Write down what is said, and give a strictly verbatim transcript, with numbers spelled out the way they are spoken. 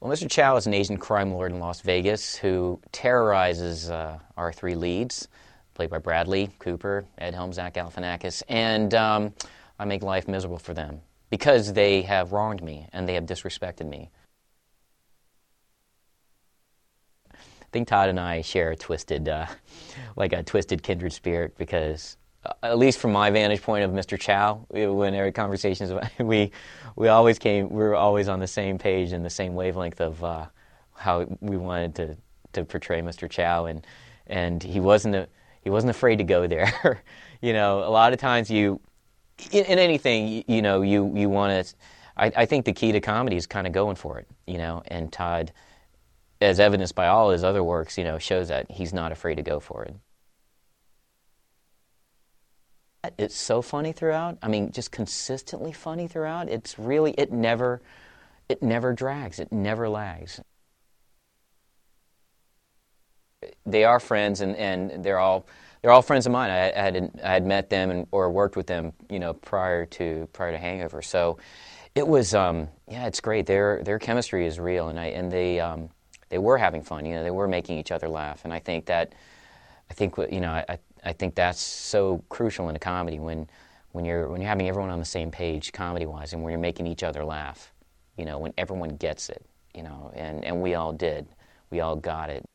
Well, Mister Chow is an Asian crime lord in Las Vegas who terrorizes uh, our three leads, played by Bradley Cooper, Ed Helms, Zach Galifianakis, and um, I make life miserable for them because they have wronged me and they have disrespected me. I think Todd and I share a twisted, uh, like a twisted kindred spirit because, uh, at least from my vantage point of Mister Chow, we, when our conversations, we we always came, we were always on the same page and the same wavelength of uh, how we wanted to, to portray Mister Chow, and and he wasn't a, he wasn't afraid to go there. You know, a lot of times you, in, in anything, you, you know, you you want to. I, I think the key to comedy is kind of going for it. You know, and Todd, as evidenced by all his other works, you know, shows that he's not afraid to go for it. It's so funny throughout. I mean, just consistently funny throughout. It's really, it never, it never drags. It never lags. They are friends, and, and they're all they're all friends of mine. I, I had I had met them and or worked with them, you know, prior to prior to Hangover. So it was, um, yeah, it's great. Their their chemistry is real, and I and they. Um, They were having fun, you know. They were making each other laugh, and I think that, I think you know, I I think that's so crucial in a comedy when when you're when you're having everyone on the same page, comedy-wise, and when you're making each other laugh, you know, when everyone gets it, you know, and and we all did, we all got it.